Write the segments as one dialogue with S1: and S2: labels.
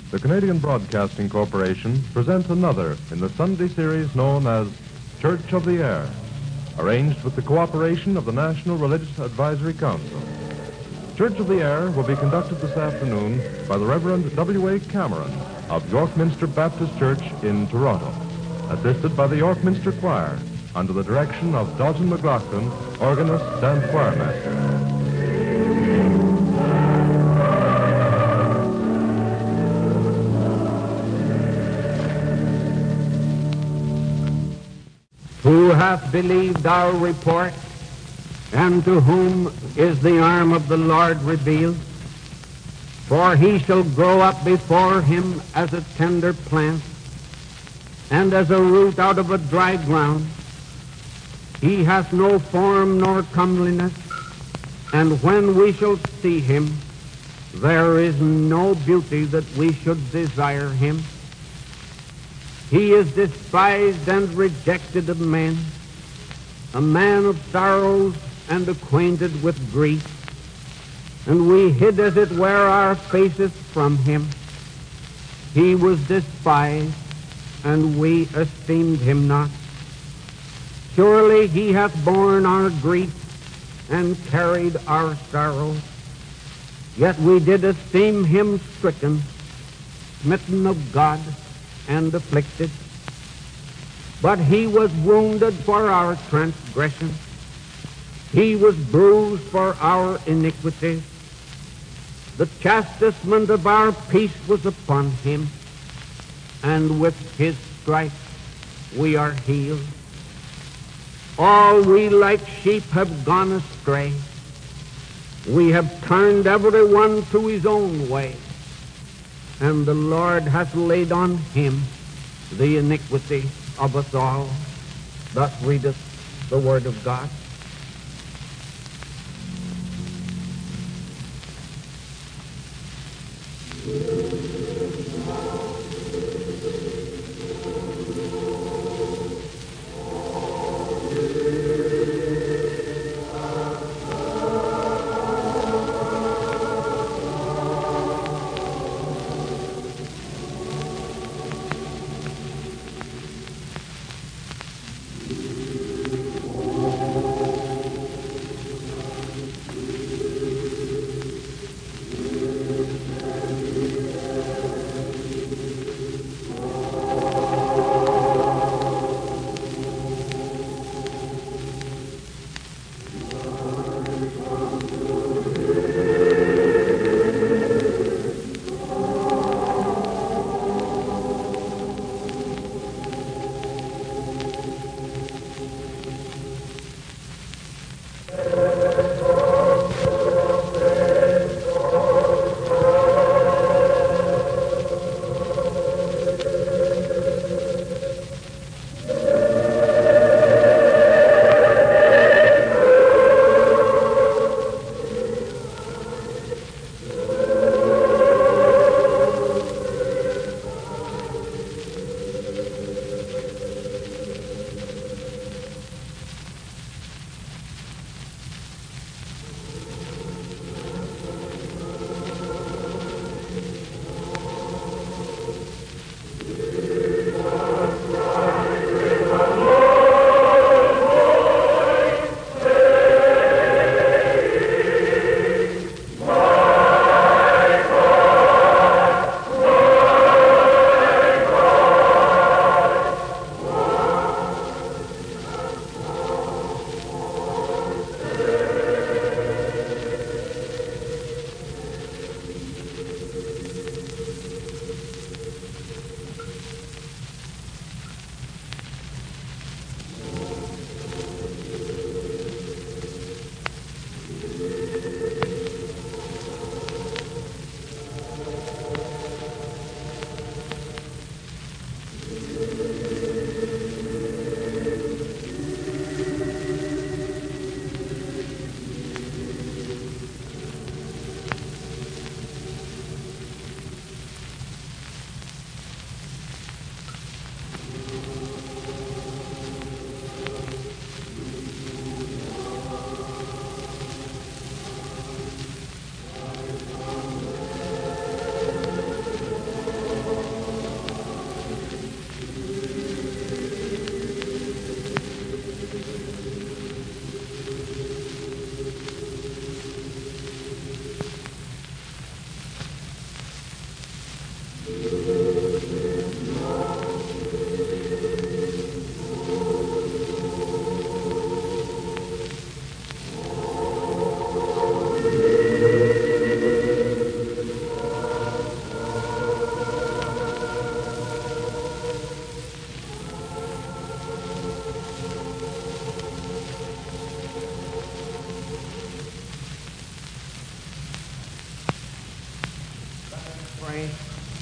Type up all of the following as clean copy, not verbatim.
S1: the Canadian Broadcasting Corporation presents another in the Sunday series known as Church of the Air, arranged with the cooperation of the National Religious Advisory Council. Church of the Air will be conducted this afternoon by the Reverend W.A. Cameron of Yorkminster Baptist Church in Toronto, assisted by the Yorkminster Choir under the direction of Dawson McLaughlin, organist and choirmaster.
S2: Who hath believed our report, and to whom is the arm of the Lord revealed? For he shall grow up before him as a tender plant, and as a root out of a dry ground. He hath no form nor comeliness, and when we shall see him, there is no beauty that we should desire him. He is despised and rejected of men, a man of sorrows and acquainted with grief. And we hid, as it were, our faces from him. He was despised, and we esteemed him not. Surely he hath borne our grief and carried our sorrows. Yet we did esteem him stricken, smitten of God, and afflicted. But he was wounded for our transgressions. He was bruised for our iniquities. The chastisement of our peace was upon him, and with his stripes we are healed. All we like sheep have gone astray. We have turned every one to his own way, and the Lord hath laid on him the iniquity of us all. Thus readeth the word of God. Pray.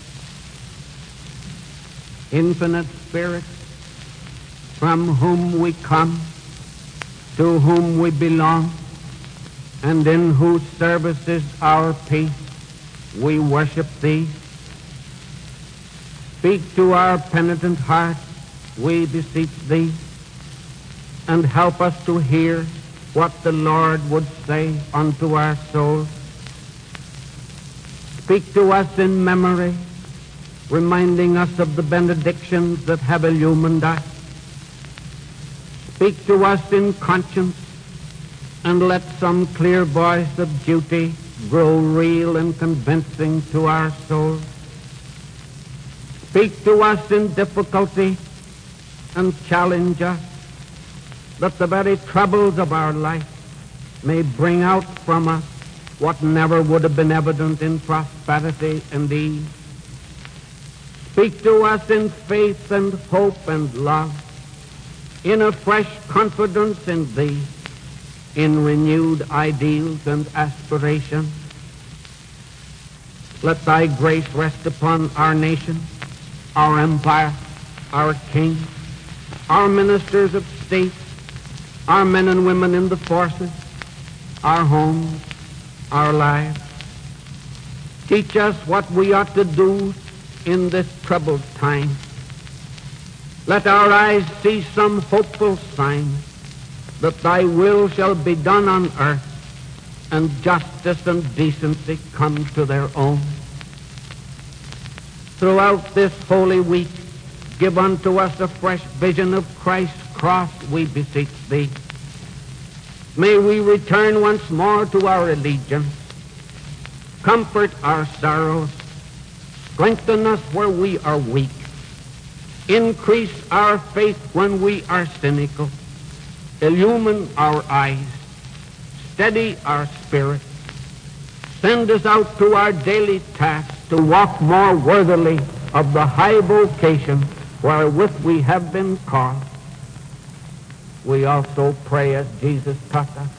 S2: Infinite Spirit, from whom we come, to whom we belong, and in whose service is our peace, we worship Thee. Speak to our penitent hearts, we beseech Thee, and help us to hear what the Lord would say unto our souls. Speak to us in memory, reminding us of the benedictions that have illumined us. Speak to us in conscience, and let some clear voice of duty grow real and convincing to our souls. Speak to us in difficulty, and challenge us, that the very troubles of our life may bring out from us what never would have been evident in prosperity and ease. Speak to us in faith and hope and love, in a fresh confidence in Thee, in renewed ideals and aspirations. Let Thy grace rest upon our nation, our empire, our king, our ministers of state, our men and women in the forces, our homes, our lives. Teach us what we ought to do in this troubled time. Let our eyes see some hopeful sign that Thy will shall be done on earth, and justice and decency come to their own. Throughout this holy week, give unto us a fresh vision of Christ's cross, we beseech Thee. May we return once more to our allegiance. Comfort our sorrows. Strengthen us where we are weak. Increase our faith when we are cynical. Illumine our eyes. Steady our spirit. Send us out to our daily tasks to walk more worthily of the high vocation wherewith we have been called. We also pray as Jesus taught us.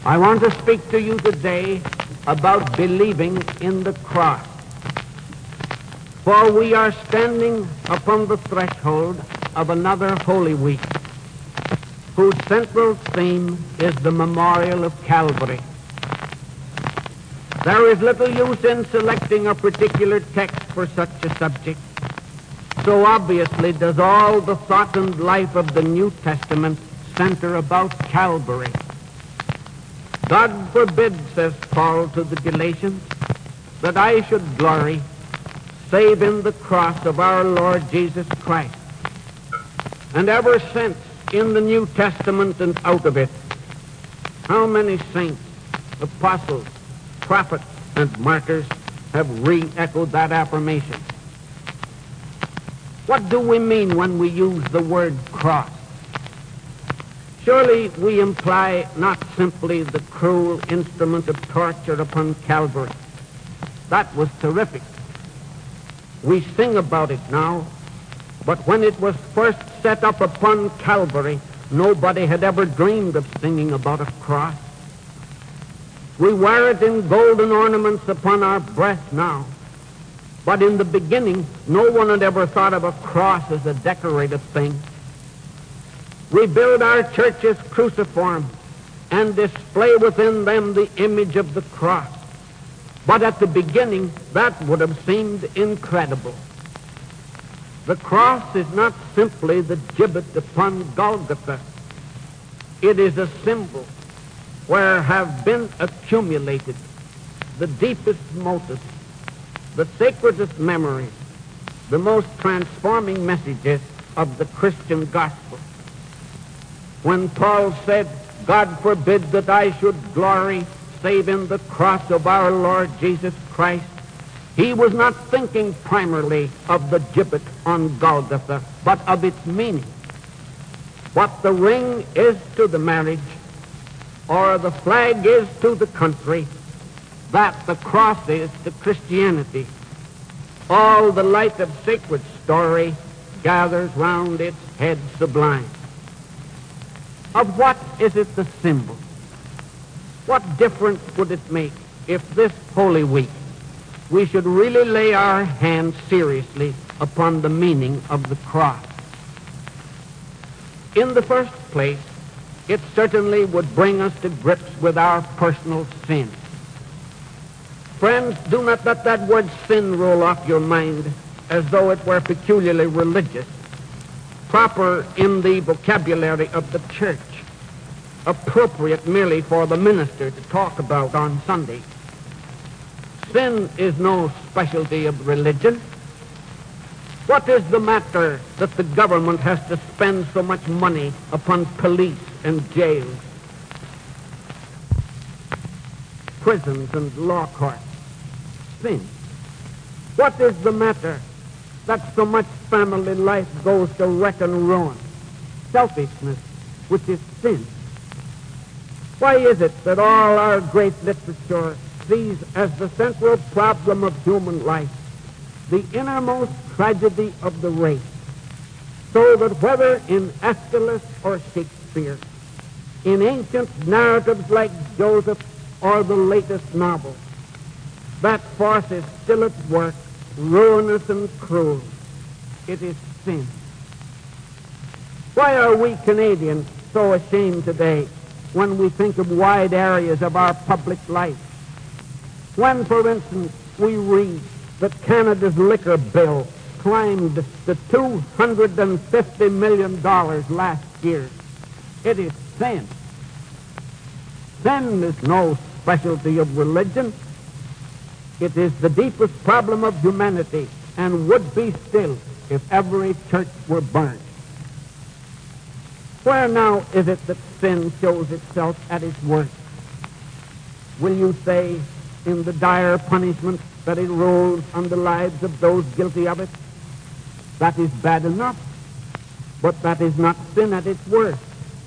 S2: I want to speak to you today about believing in the cross. For we are standing upon the threshold of another Holy Week, whose central theme is the memorial of Calvary. There is little use in selecting a particular text for such a subject. So obviously does all the thought and life of the New Testament center about Calvary. God forbid, says Paul to the Galatians, that I should glory save in the cross of our Lord Jesus Christ. And ever since, in the New Testament and out of it, how many saints, apostles, prophets, and martyrs have re-echoed that affirmation? What do we mean when we use the word cross? Surely we imply not simply the cruel instrument of torture upon Calvary. That was terrific. We sing about it now, but when it was first set up upon Calvary, nobody had ever dreamed of singing about a cross. We wear it in golden ornaments upon our breast now, but in the beginning, no one had ever thought of a cross as a decorative thing. We build our churches cruciform and display within them the image of the cross. But at the beginning, that would have seemed incredible. The cross is not simply the gibbet upon Golgotha. It is a symbol where have been accumulated the deepest motives, the sacredest memories, the most transforming messages of the Christian gospel. When Paul said, God forbid that I should glory save in the cross of our Lord Jesus Christ, he was not thinking primarily of the gibbet on Golgotha, but of its meaning. What the ring is to the marriage, or the flag is to the country, that the cross is to Christianity. All the light of sacred story gathers round its head sublime. Of what is it the symbol? What difference would it make if this Holy Week we should really lay our hands seriously upon the meaning of the cross? In the first place, it certainly would bring us to grips with our personal sin. Friends, do not let that word sin roll off your mind as though it were peculiarly religious, proper in the vocabulary of the church, appropriate merely for the minister to talk about on Sunday. Sin is no specialty of religion. What is the matter that the government has to spend so much money upon police and jails, prisons and law courts? Sin. What is the matter that so much family life goes to wreck and ruin? Selfishness, which is sin. Why is it that all our great literature sees as the central problem of human life the innermost tragedy of the race, so that whether in Aeschylus or Shakespeare, in ancient narratives like Joseph or the latest novel, that force is still at work, ruinous and cruel. It is sin. Why are we Canadians so ashamed today when we think of wide areas of our public life? When, for instance, we read that Canada's liquor bill climbed to $250 million last year. It is sin. Sin is no specialty of religion. It is the deepest problem of humanity, and would be still if every church were burned. Where now is it that sin shows itself at its worst? Will you say in the dire punishment that it rolls on the lives of those guilty of it? That is bad enough, but that is not sin at its worst.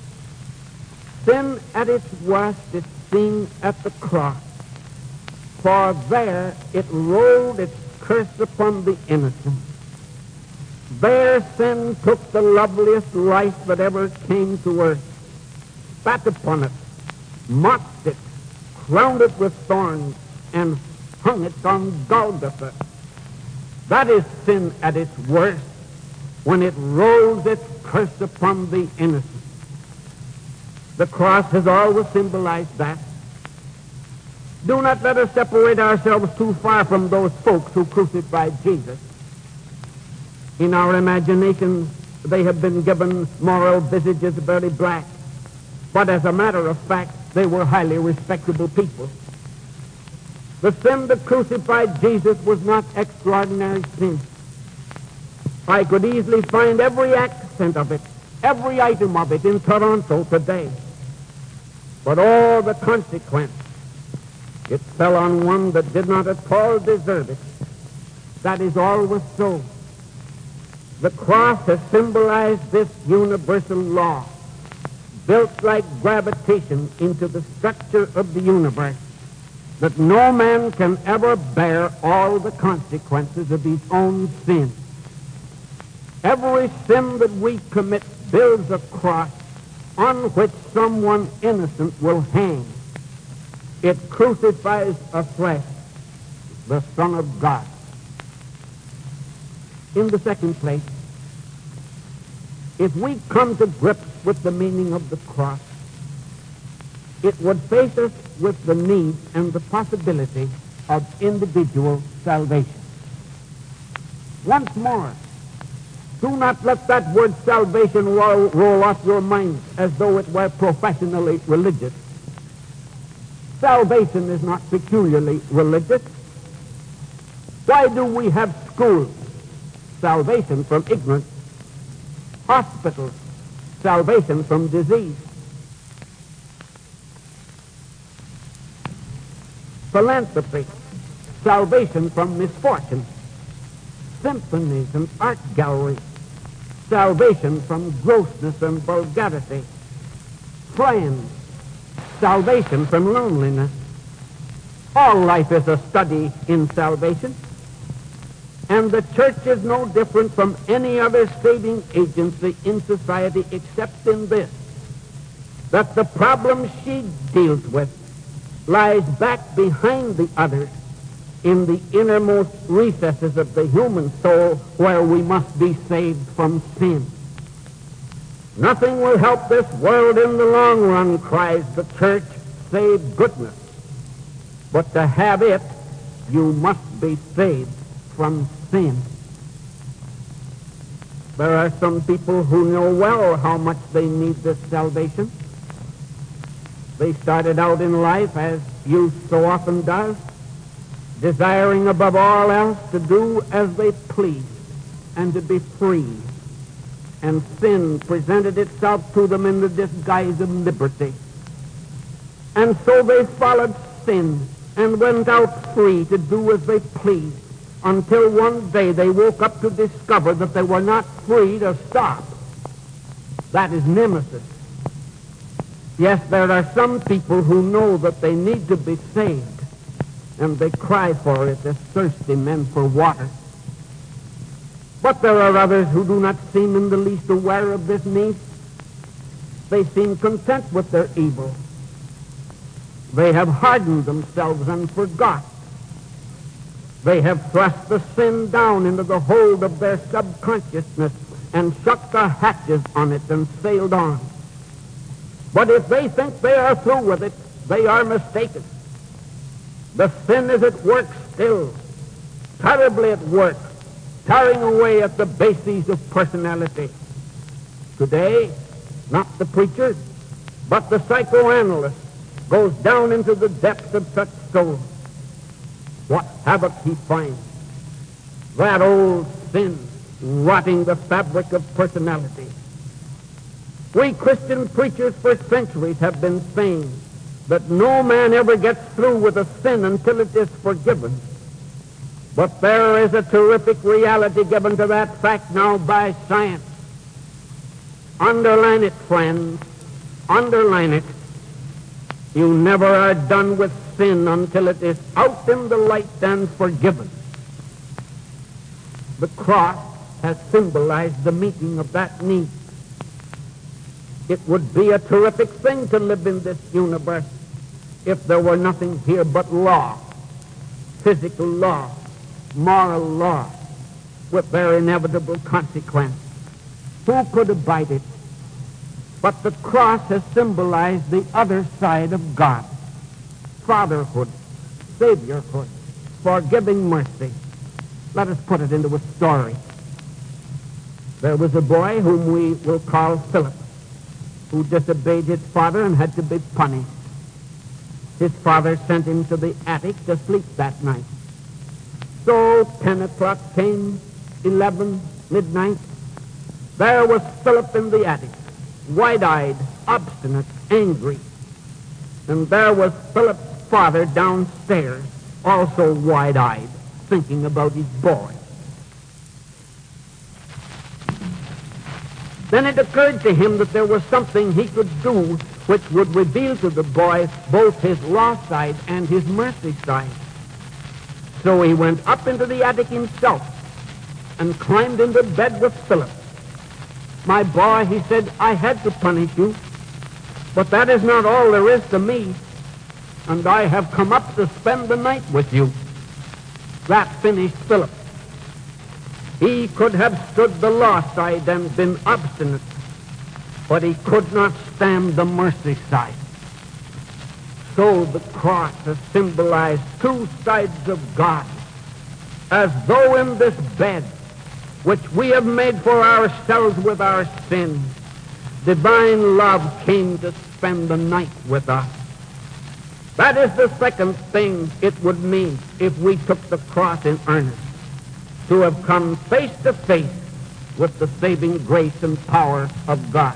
S2: Sin at its worst is seen at the cross, for there it rolled its curse upon the innocent. There sin took the loveliest life that ever came to earth, spat upon it, mocked it, crowned it with thorns, and hung it on Golgotha. That is sin at its worst, when it rolls its curse upon the innocent. The cross has always symbolized that. Do not let us separate ourselves too far from those folks who crucified Jesus. In our imaginations, they have been given moral visages very black, but as a matter of fact, they were highly respectable people. The sin that crucified Jesus was not extraordinary sin. I could easily find every accent of it, every item of it in Toronto today. But all the consequence, it fell on one that did not at all deserve it. That is always so. The cross has symbolized this universal law, built like gravitation into the structure of the universe, that no man can ever bear all the consequences of his own sin. Every sin that we commit builds a cross on which someone innocent will hang. It crucifies afresh the Son of God. In the second place, if we come to grips with the meaning of the cross, it would face us with the need and the possibility of individual salvation. Once more, do not let that word salvation roll off your mind as though it were professionally religious. Salvation is not peculiarly religious. Why do we have schools? Salvation from ignorance. Hospitals, salvation from disease. Philanthropy, salvation from misfortune. Symphonies and art galleries, salvation from grossness and vulgarity. Friends, salvation from loneliness. All life is a study in salvation. And the church is no different from any other saving agency in society except in this, that the problem she deals with lies back behind the others in the innermost recesses of the human soul where we must be saved from sin. Nothing will help this world in the long run, cries the church, save goodness. But to have it, you must be saved from sin. There are some people who know well how much they need this salvation. They started out in life, as youth so often does, desiring above all else to do as they pleased and to be free. And sin presented itself to them in the disguise of liberty. And so they followed sin and went out free to do as they pleased, until one day they woke up to discover that they were not free to stop. That is nemesis. Yes, there are some people who know that they need to be saved, and they cry for it as thirsty men for water. But there are others who do not seem in the least aware of this need. They seem content with their evil. They have hardened themselves and forgot. They have thrust the sin down into the hold of their subconsciousness and shut the hatches on it and sailed on. But if they think they are through with it, they are mistaken. The sin is at work still, terribly at work, tearing away at the bases of personality. Today, not the preacher, but the psychoanalyst goes down into the depths of such souls. What havoc he finds. That old sin rotting the fabric of personality. We Christian preachers for centuries have been saying that no man ever gets through with a sin until it is forgiven. But there is a terrific reality given to that fact now by science. Underline it, friends. Underline it. You never are done with sin until it is out in the light and forgiven. The cross has symbolized the meeting of that need. It would be a terrific thing to live in this universe if there were nothing here but law, physical law, moral law, with their inevitable consequence. Who could abide it? But the cross has symbolized the other side of God. Fatherhood, saviorhood, forgiving mercy. Let us put it into a story. There was a boy whom we will call Philip, who disobeyed his father and had to be punished. His father sent him to the attic to sleep that night. So 10 o'clock came, 11, midnight. There was Philip in the attic, wide-eyed, obstinate, angry. And there was Philip's father downstairs, also wide-eyed, thinking about his boy. Then it occurred to him that there was something he could do which would reveal to the boy both his law side and his mercy side. So he went up into the attic himself and climbed into bed with Philip. My boy, he said, I had to punish you, but that is not all there is to me, and I have come up to spend the night with you. That finished Philip. He could have stood the law side and been obstinate, but he could not stand the mercy side. So the cross has symbolized two sides of God, as though in this bed, which we have made for ourselves with our sin, divine love came to spend the night with us. That is the second thing it would mean if we took the cross in earnest, to have come face to face with the saving grace and power of God.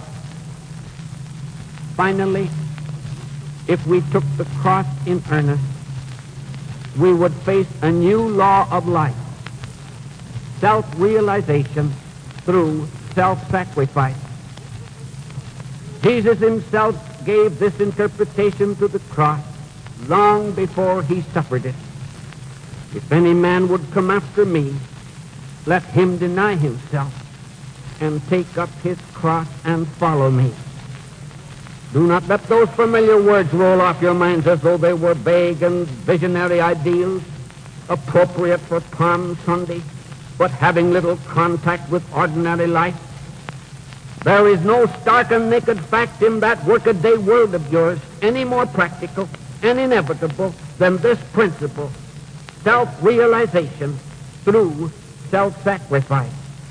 S2: Finally, if we took the cross in earnest, we would face a new law of life, self-realization through self-sacrifice. Jesus himself gave this interpretation to the cross long before he suffered it. If any man would come after me, let him deny himself and take up his cross and follow me. Do not let those familiar words roll off your minds as though they were vague and visionary ideals, appropriate for Palm Sunday, but having little contact with ordinary life. There is no stark and naked fact in that workaday world of yours any more practical and inevitable than this principle, self-realization through self-sacrifice.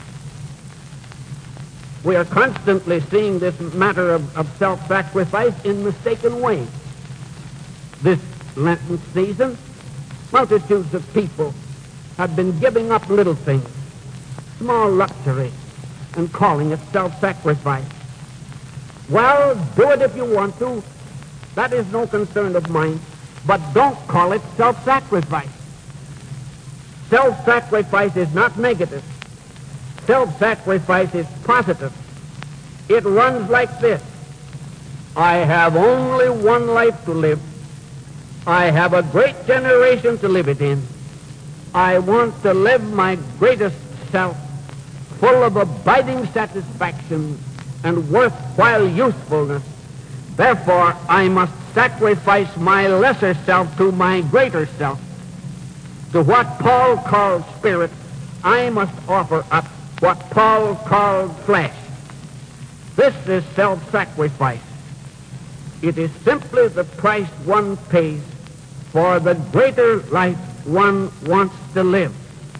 S2: We are constantly seeing this matter of self-sacrifice in mistaken ways. This Lenten season, multitudes of people have been giving up little things, small luxuries, and calling it self-sacrifice. Well, do it if you want to. That is no concern of mine. But don't call it self-sacrifice. Self-sacrifice is not negative. Self-sacrifice is positive. It runs like this. I have only one life to live. I have a great generation to live it in. I want to live my greatest self, full of abiding satisfaction and worthwhile usefulness. Therefore, I must sacrifice my lesser self to my greater self. To what Paul called spirit, I must offer up what Paul called flesh. This is self-sacrifice. It is simply the price one pays for the greater life one wants to live.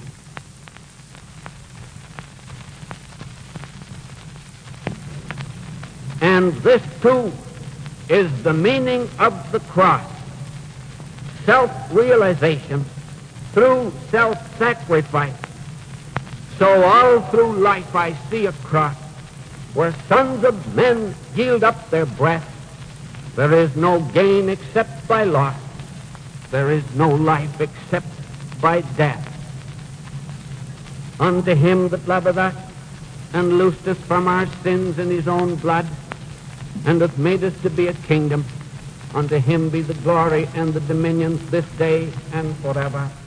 S2: And this, too, is the meaning of the cross. Self-realization through self-sacrifice. So all through life I see a cross where sons of men yield up their breath. There is no gain except by loss. There is no life except by death. Unto him that loveth us and loosed us from our sins in his own blood, and hath made us to be a kingdom, unto him be the glory and the dominion this day and forever.